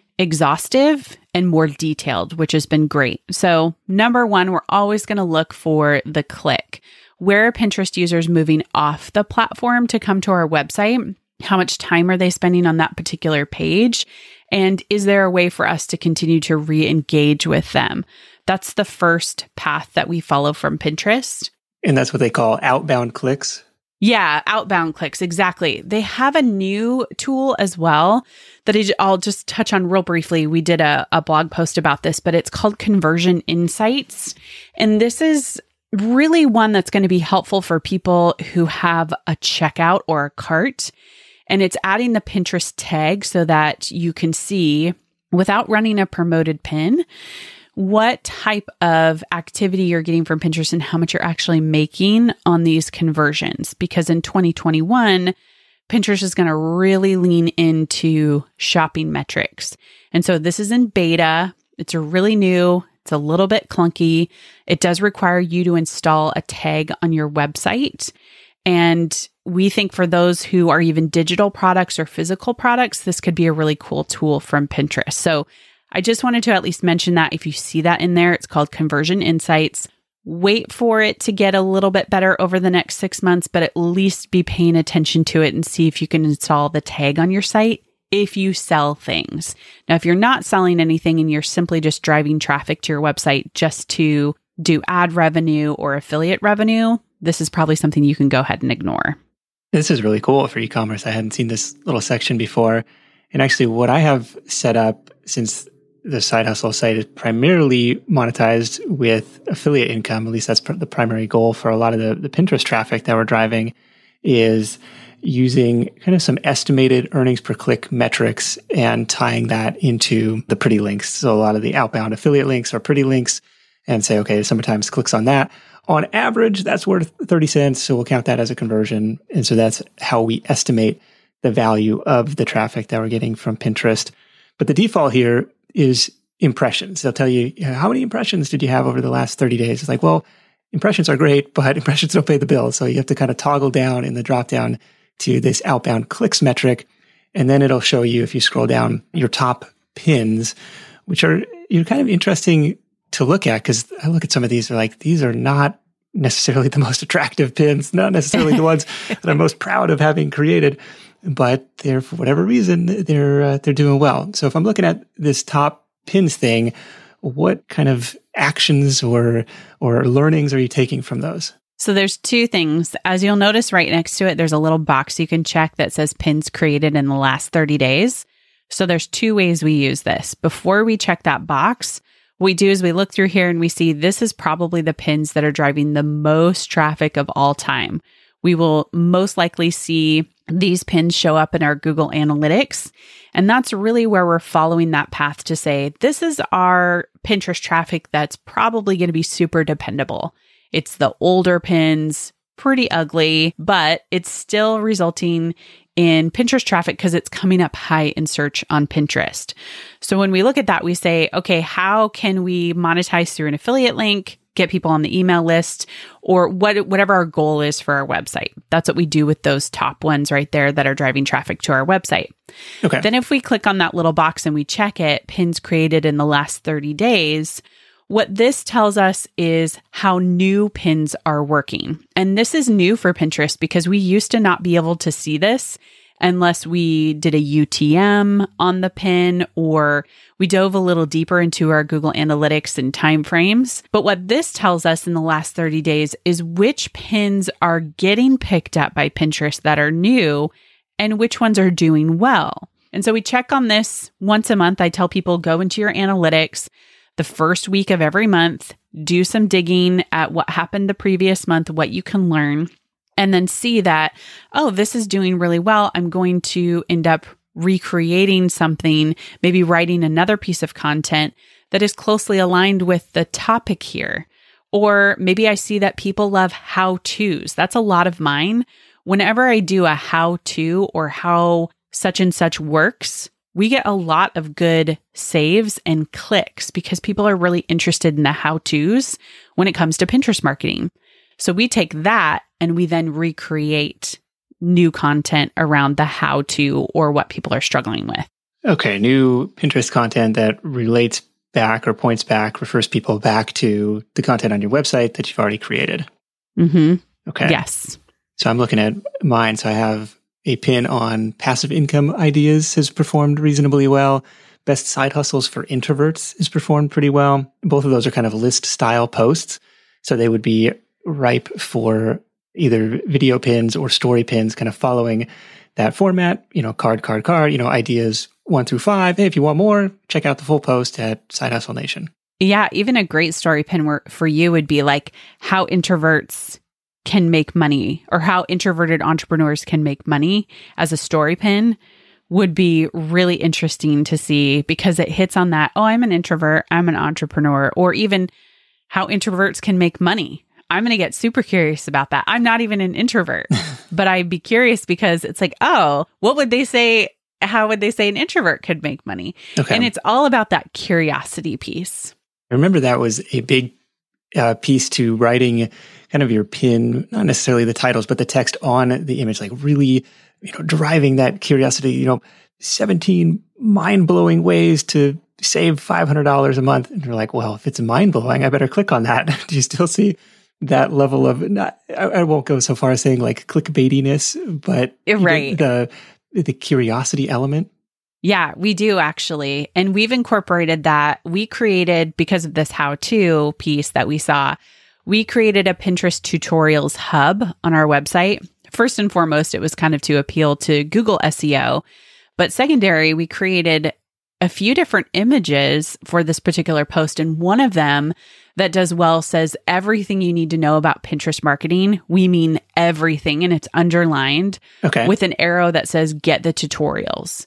Speaker 2: exhaustive and more detailed, which has been great. So number one, we're always going to look for the click. Where are Pinterest users moving off the platform to come to our website? How much time are they spending on that particular page? And is there a way for us to continue to re-engage with them? That's the first path that we follow from Pinterest.
Speaker 1: And that's what they call outbound clicks?
Speaker 2: Yeah, outbound clicks. Exactly. They have a new tool as well that I'll just touch on real briefly. We did a, a blog post about this, but it's called Conversion Insights. And this is really one that's going to be helpful for people who have a checkout or a cart. And it's adding the Pinterest tag so that you can see without running a promoted pin, what type of activity you're getting from Pinterest and how much you're actually making on these conversions. Because in twenty twenty-one, Pinterest is going to really lean into shopping metrics. And so this is in beta. It's really new. It's a little bit clunky. It does require you to install a tag on your website. And we think for those who are even digital products or physical products, this could be a really cool tool from Pinterest. So I just wanted to at least mention that if you see that in there, it's called Conversion Insights. Wait for it to get a little bit better over the next six months, but at least be paying attention to it and see if you can install the tag on your site if you sell things. Now, if you're not selling anything and you're simply just driving traffic to your website just to do ad revenue or affiliate revenue, this is probably something you can go ahead and ignore.
Speaker 1: This is really cool for e-commerce. I hadn't seen this little section before. And actually, what I have set up, since the Side Hustle site is primarily monetized with affiliate income, at least that's pr- the primary goal for a lot of the, the Pinterest traffic that we're driving, is using kind of some estimated earnings per click metrics and tying that into the pretty links. So a lot of the outbound affiliate links are pretty links, and say, okay, sometimes clicks on that. On average, that's worth thirty cents. So we'll count that as a conversion. And so that's how we estimate the value of the traffic that we're getting from Pinterest. But the default here is impressions. They'll tell you, you know, how many impressions did you have over the last thirty days? It's like, well, impressions are great, but impressions don't pay the bill. So you have to kind of toggle down in the dropdown to this outbound clicks metric. And then it'll show you, if you scroll down, your top pins, which are, you know, kind of interesting to look at, because I look at some of these, are like, these are not necessarily the most attractive pins, not necessarily the ones that I'm most proud of having created, but they're, for whatever reason, they're uh, they're doing well. So if I'm looking at this top pins thing, what kind of actions or or learnings are you taking from those?
Speaker 2: So there's two things. As you'll notice right next to it, there's a little box you can check that says pins created in the last thirty days. So there's two ways we use this. Before we check that box, what we do is we look through here and we see this is probably the pins that are driving the most traffic of all time. We will most likely see these pins show up in our Google Analytics. And that's really where we're following that path to say, this is our Pinterest traffic that's probably going to be super dependable. It's the older pins, pretty ugly, but it's still resulting in Pinterest traffic because it's coming up high in search on Pinterest. So when we look at that, we say, okay, how can we monetize through an affiliate link, get people on the email list, or what, whatever our goal is for our website? That's what we do with those top ones right there that are driving traffic to our website. Okay. Then if we click on that little box and we check it, pins created in the last thirty days, what this tells us is how new pins are working. And this is new for Pinterest because we used to not be able to see this unless we did a U T M on the pin or we dove a little deeper into our Google Analytics and timeframes. But what this tells us in the last thirty days is which pins are getting picked up by Pinterest that are new and which ones are doing well. And so we check on this once a month. I tell people, go into your analytics the first week of every month, do some digging at what happened the previous month, what you can learn, and then see that, oh, this is doing really well. I'm going to end up recreating something, maybe writing another piece of content that is closely aligned with the topic here. Or maybe I see that people love how-tos. That's a lot of mine. Whenever I do a how-to or how such and such works, we get a lot of good saves and clicks because people are really interested in the how-tos when it comes to Pinterest marketing. So we take that and we then recreate new content around the how-to or what people are struggling with.
Speaker 1: Okay, new Pinterest content that relates back or points back, refers people back to the content on your website that you've already created.
Speaker 2: Mm-hmm.
Speaker 1: Okay.
Speaker 2: Yes.
Speaker 1: So I'm looking at mine. So I have a pin on passive income ideas has performed reasonably well. Best side hustles for introverts has performed pretty well. Both of those are kind of list style posts. So they would be ripe for either video pins or story pins, kind of following that format, you know, card, card, card, you know, ideas one through five. Hey, if you want more, check out the full post at Side Hustle Nation.
Speaker 2: Yeah. Even a great story pin wor- for you would be like how introverts can make money or how introverted entrepreneurs can make money as a story pin would be really interesting to see because it hits on that, oh, I'm an introvert, I'm an entrepreneur, or even how introverts can make money. I'm going to get super curious about that. I'm not even an introvert, but I'd be curious because it's like, oh, what would they say? How would they say an introvert could make money? Okay. And it's all about that curiosity piece.
Speaker 1: I remember that was a big uh, piece to writing kind of your pin, not necessarily the titles, but the text on the image, like really, you know, driving that curiosity, you know, seventeen mind-blowing ways to save five hundred dollars a month. And you're like, well, if it's mind-blowing, I better click on that. Do you still see that level of, not, I, I won't go so far as saying like clickbaitiness, but
Speaker 2: right.
Speaker 1: the, the the curiosity element?
Speaker 2: Yeah, we do actually. And we've incorporated that. We created, because of this how-to piece that we saw, we created a Pinterest tutorials hub on our website. First and foremost, it was kind of to appeal to Google S E O. But secondary, we created a few different images for this particular post. And one of them that does well says everything you need to know about Pinterest marketing. We mean everything. And it's underlined
Speaker 1: okay.
Speaker 2: with an arrow that says get the tutorials.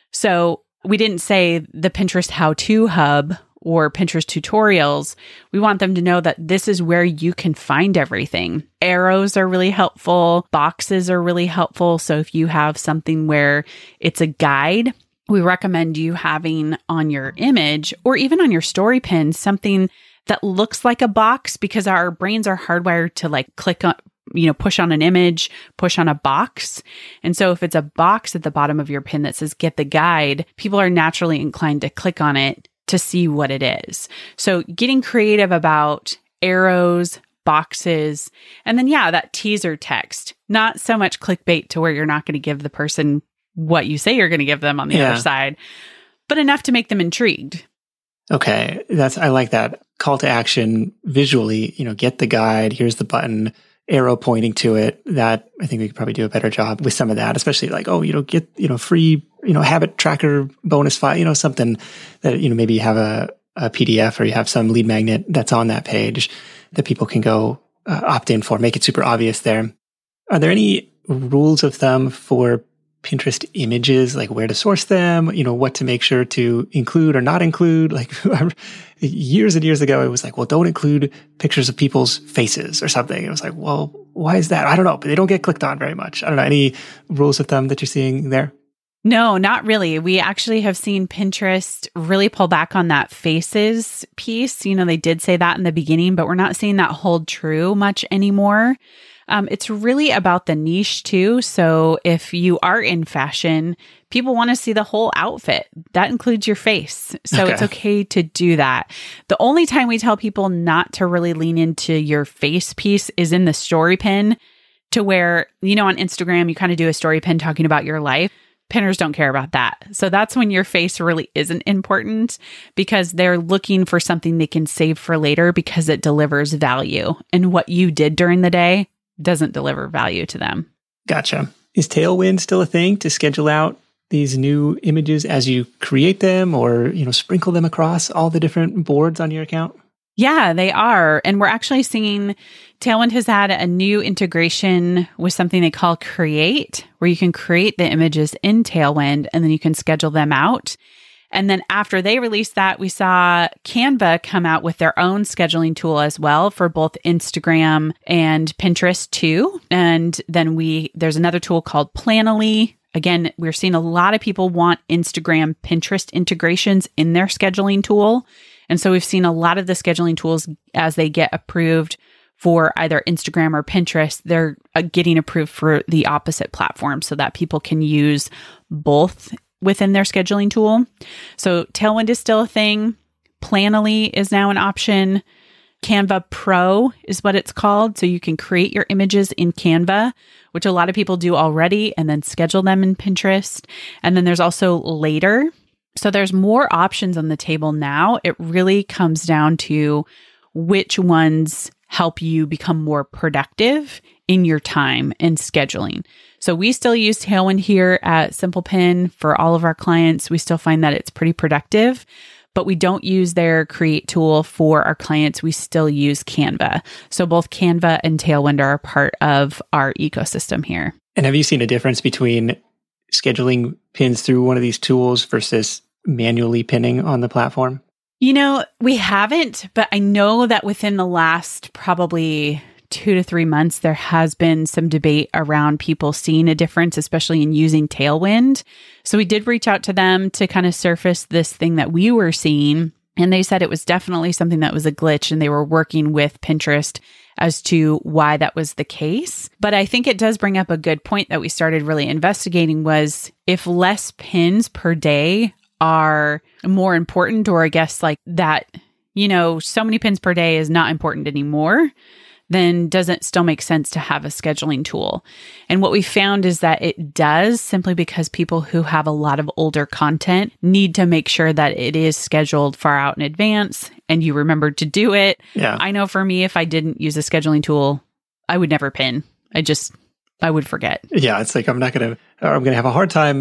Speaker 2: So we didn't say the Pinterest how-to hub or Pinterest tutorials. We want them to know that this is where you can find everything. Arrows are really helpful. Boxes are really helpful. So if you have something where it's a guide, we recommend you having on your image or even on your story pin something that looks like a box, because our brains are hardwired to like click on, you know, push on an image, push on a box. And so if it's a box at the bottom of your pin that says get the guide, people are naturally inclined to click on it to see what it is. So getting creative about arrows, boxes, and then, yeah, that teaser text, not so much clickbait to where you're not going to give the person what you say you're going to give them on the yeah. other side, but enough to make them intrigued.
Speaker 1: Okay. That's, I like that call to action visually, you know, get the guide, here's the button, arrow pointing to it. That I think we could probably do a better job with some of that, especially like, oh, you know, get, you know, free, you know, habit tracker bonus file, you know, something that, you know, maybe you have a, a P D F or you have some lead magnet that's on that page that people can go uh, opt in for, make it super obvious there. Are there any rules of thumb for Pinterest images, like where to source them, you know, what to make sure to include or not include? Like years and years ago, it was like, well, don't include pictures of people's faces or something. It was like, well, why is that? I don't know, but they don't get clicked on very much. I don't know. Any rules of thumb that you're seeing there?
Speaker 2: No, not really. We actually have seen Pinterest really pull back on that faces piece. You know, they did say that in the beginning, but we're not seeing that hold true much anymore. Um, it's really about the niche too. So if you are in fashion, people want to see the whole outfit. That includes your face. So okay. It's okay to do that. The only time we tell people not to really lean into your face piece is in the story pin, to where, you know, on Instagram, you kind of do a story pin talking about your life. Pinners don't care about that. So that's when your face really isn't important, because they're looking for something they can save for later because it delivers value. And what you did during the day doesn't deliver value to them.
Speaker 1: Gotcha. Is Tailwind still a thing to schedule out these new images as you create them, or, you know, sprinkle them across all the different boards on your account?
Speaker 2: Yeah, they are. And we're actually seeing Tailwind has had a new integration with something they call Create, where you can create the images in Tailwind and then you can schedule them out. And then after they released that, we saw Canva come out with their own scheduling tool as well for both Instagram and Pinterest too. And then we there's another tool called Planoly. Again, we're seeing a lot of people want Instagram, Pinterest integrations in their scheduling tool. And so we've seen a lot of the scheduling tools, as they get approved for either Instagram or Pinterest, they're uh, getting approved for the opposite platform so that people can use both within their scheduling tool. So Tailwind is still a thing. Planoly is now an option. Canva Pro is what it's called. So you can create your images in Canva, which a lot of people do already, and then schedule them in Pinterest. And then there's also Later. So there's more options on the table now. It really comes down to which ones help you become more productive in your time and scheduling. So we still use Tailwind here at Simple Pin for all of our clients. We still find that it's pretty productive, but we don't use their Create tool for our clients. We still use Canva. So both Canva and Tailwind are a part of our ecosystem here.
Speaker 1: And have you seen a difference between scheduling pins through one of these tools versus manually pinning on the platform?
Speaker 2: You know, we haven't, but I know that within the last probably two to three months, there has been some debate around people seeing a difference, especially in using Tailwind. So we did reach out to them to kind of surface this thing that we were seeing. And they said it was definitely something that was a glitch, and they were working with Pinterest as to why that was the case. But I think it does bring up a good point that we started really investigating was if less pins per day are more important, or I guess like that, you know, so many pins per day is not important anymore, then does it still make sense to have a scheduling tool? And what we found is that it does, simply because people who have a lot of older content need to make sure that it is scheduled far out in advance and you remember to do it.
Speaker 1: Yeah.
Speaker 2: I know for me, if I didn't use a scheduling tool, I would never pin. I just, I would forget.
Speaker 1: Yeah. It's like, I'm not going to, I'm going to have a hard time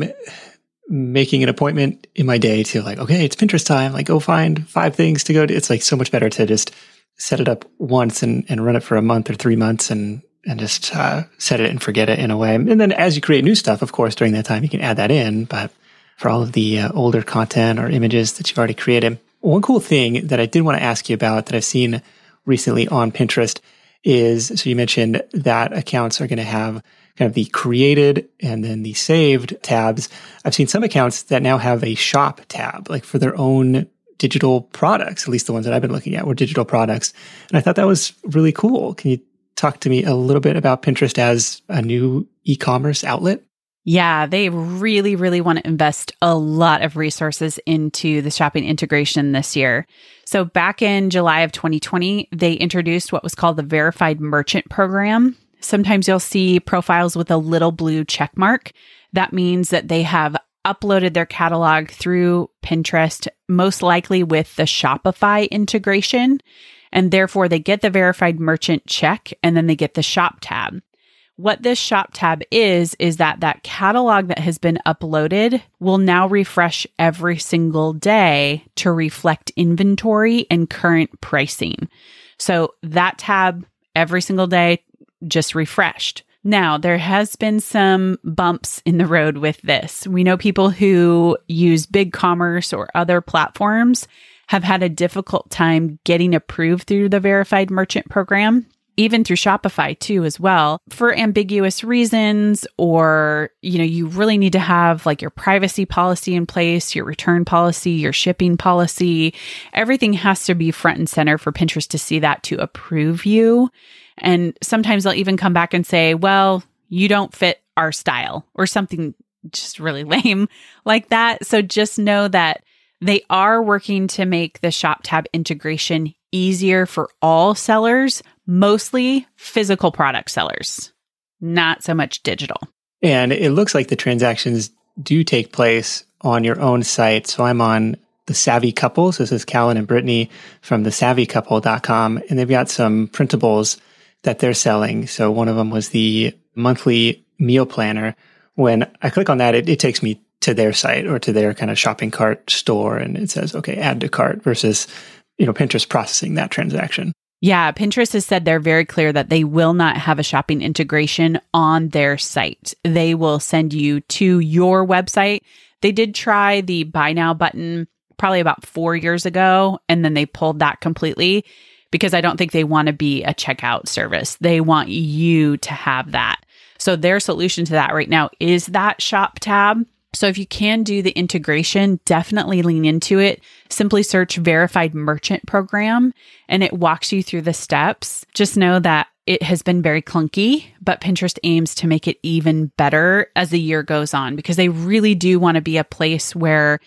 Speaker 1: making an appointment in my day to like, okay, it's Pinterest time. Like, go find five things to go to. It's like so much better to just set it up once and, and run it for a month or three months and, and just uh, set it and forget it in a way. And then as you create new stuff, of course, during that time, you can add that in. But for all of the uh, older content or images that you've already created, one cool thing that I did want to ask you about that I've seen recently on Pinterest is, so you mentioned that accounts are going to have kind of the created and then the saved tabs. I've seen some accounts that now have a shop tab, like for their own digital products, at least the ones that I've been looking at were digital products. And I thought that was really cool. Can you talk to me a little bit about Pinterest as a new e-commerce outlet?
Speaker 2: Yeah, they really, really want to invest a lot of resources into the shopping integration this year. So back in July of twenty twenty, they introduced what was called the Verified Merchant Program. Sometimes you'll see profiles with a little blue check mark. That means that they have uploaded their catalog through Pinterest, most likely with the Shopify integration. And therefore, they get the verified merchant check and then they get the shop tab. What this shop tab is, is that that catalog that has been uploaded will now refresh every single day to reflect inventory and current pricing. So that tab every single day just refreshed. Now, there has been some bumps in the road with this. We know people who use BigCommerce or other platforms have had a difficult time getting approved through the Verified Merchant Program, even through Shopify too as well, for ambiguous reasons, or, you know, you really need to have like your privacy policy in place, your return policy, your shipping policy. Everything has to be front and center for Pinterest to see that to approve you. And sometimes they'll even come back and say, well, you don't fit our style, or something just really lame like that. So just know that they are working to make the shop tab integration easier for all sellers, mostly physical product sellers, not so much digital.
Speaker 1: And it looks like the transactions do take place on your own site. So I'm on the Savvy Couple. So this is Callan and Brittany from the savvy couple dot com. And they've got some printables that they're selling. So one of them was the monthly meal planner. When I click on that, it, it takes me to their site or to their kind of shopping cart store. And it says, okay, add to cart versus, you know, Pinterest processing that transaction.
Speaker 2: Yeah, Pinterest has said they're very clear that they will not have a shopping integration on their site. They will send you to your website. They did try the buy now button probably about four years ago, and then they pulled that completely because I don't think they want to be a checkout service. They want you to have that. So their solution to that right now is that shop tab. So if you can do the integration, definitely lean into it. Simply search Verified Merchant Program and it walks you through the steps. Just know that it has been very clunky, but Pinterest aims to make it even better as the year goes on, because they really do want to be a place where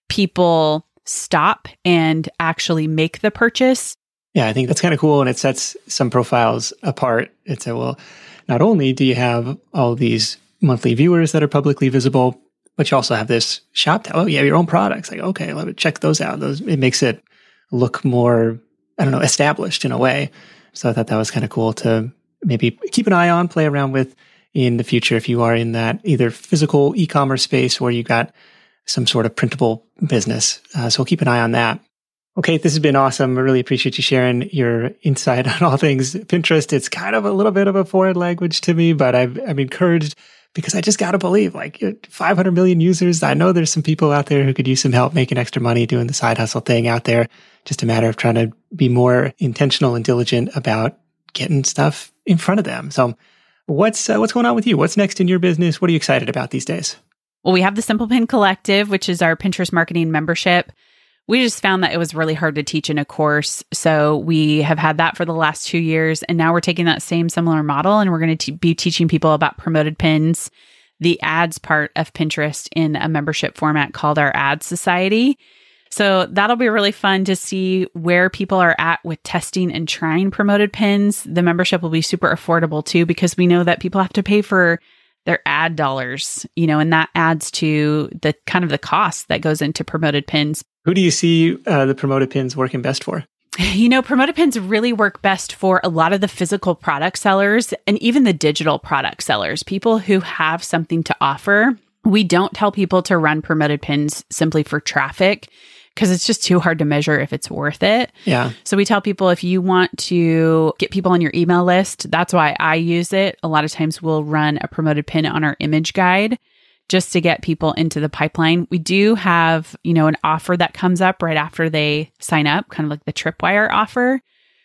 Speaker 2: people stop and actually make the purchase.
Speaker 1: Yeah, I think that's kind of cool. And it sets some profiles apart. It's a, well, not only do you have all these monthly viewers that are publicly visible, but you also have this shop tab. Oh, you have your own products. Like, okay, let me check those out. Those, it makes it look more, I don't know, established in a way. So I thought that was kind of cool to maybe keep an eye on, play around with in the future if you are in that either physical e-commerce space or you got some sort of printable business. Uh, so we'll keep an eye on that. Okay, this has been awesome. I really appreciate you sharing your insight on all things Pinterest. It's kind of a little bit of a foreign language to me, but I've, I'm encouraged because I just got to believe like five hundred million users. I know there's some people out there who could use some help making extra money doing the side hustle thing out there. Just a matter of trying to be more intentional and diligent about getting stuff in front of them. So what's uh, what's going on with you? What's next in your business? What are you excited about these days?
Speaker 2: Well, we have the Simple Pin Collective, which is our Pinterest marketing membership. We just found that it was really hard to teach in a course. So we have had that for the last two years. And now we're taking that same similar model and we're going to be teaching people about promoted pins, the ads part of Pinterest in a membership format called our Ads Society. So that'll be really fun to see where people are at with testing and trying promoted pins. The membership will be super affordable too, because we know that people have to pay for their ad dollars, you know, and that adds to the kind of the cost that goes into promoted pins.
Speaker 1: Who do you see uh, the promoted pins working best for?
Speaker 2: You know, promoted pins really work best for a lot of the physical product sellers and even the digital product sellers, people who have something to offer. We don't tell people to run promoted pins simply for traffic because it's just too hard to measure if it's worth it.
Speaker 1: Yeah.
Speaker 2: So we tell people if you want to get people on your email list, that's why I use it. A lot of times we'll run a promoted pin on our image guide just to get people into the pipeline. We do have, you know, an offer that comes up right after they sign up, kind of like the Tripwire offer.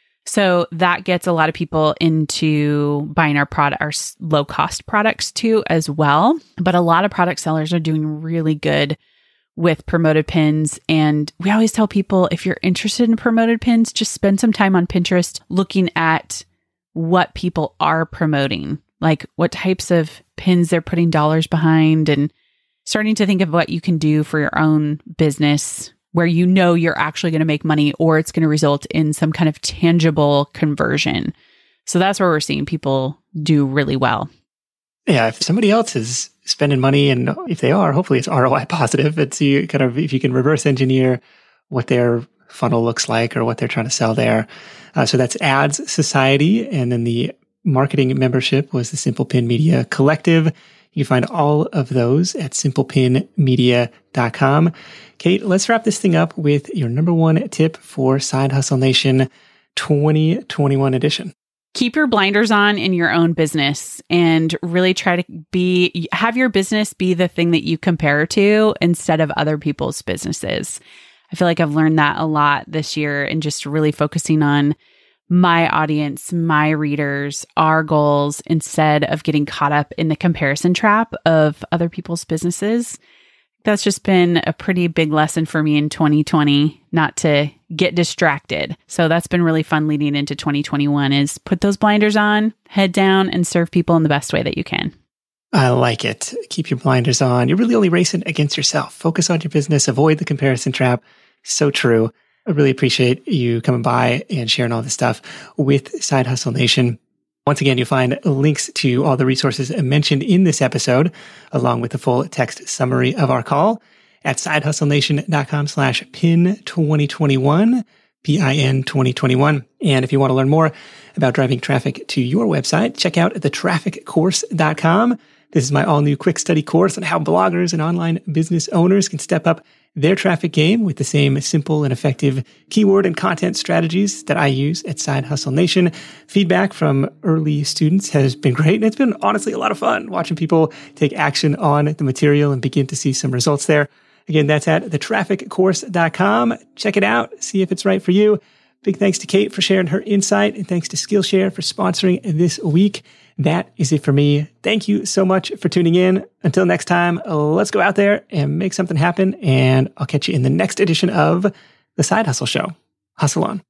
Speaker 2: So that gets a lot of people into buying our product, our low cost products too, as well. But a lot of product sellers are doing really good with promoted pins. And we always tell people, if you're interested in promoted pins, just spend some time on Pinterest looking at what people are promoting, like what types of pins they're putting dollars behind, and starting to think of what you can do for your own business where you know you're actually going to make money or it's going to result in some kind of tangible conversion. So that's where we're seeing people do really well.
Speaker 1: Yeah, if somebody else is spending money, and if they are, hopefully it's R O I positive. It's you kind of, if you can reverse engineer what their funnel looks like or what they're trying to sell there. Uh, so that's Ads Society. And then the marketing membership was the Simple Pin Media Collective. You can find all of those at simple pin media dot com. Kate, let's wrap this thing up with your number one tip for Side Hustle Nation twenty twenty-one edition.
Speaker 2: Keep your blinders on in your own business and really try to be, have your business be the thing that you compare to instead of other people's businesses. I feel like I've learned that a lot this year, and just really focusing on my audience, my readers, our goals, instead of getting caught up in the comparison trap of other people's businesses. That's just been a pretty big lesson for me in twenty twenty, not to get distracted. So that's been really fun leading into twenty twenty-one, is put those blinders on, head down, and serve people in the best way that you can.
Speaker 1: I like it. Keep your blinders on. You're really only racing against yourself. Focus on your business. Avoid the comparison trap. So true. I really appreciate you coming by and sharing all this stuff with Side Hustle Nation. Once again, you'll find links to all the resources mentioned in this episode, along with the full text summary of our call at sidehustlenation.com slash pin 2021, P I N twenty twenty-one. And if you want to learn more about driving traffic to your website, check out the traffic course dot com. This is my all-new quick study course on how bloggers and online business owners can step up their traffic game with the same simple and effective keyword and content strategies that I use at Side Hustle Nation. Feedback from early students has been great, and it's been honestly a lot of fun watching people take action on the material and begin to see some results there. Again, that's at the traffic course dot com. Check it out. See if it's right for you. Big thanks to Kate for sharing her insight, and thanks to Skillshare for sponsoring this week. That is it for me. Thank you so much for tuning in. Until next time, let's go out there and make something happen, and I'll catch you in the next edition of The Side Hustle Show. Hustle on.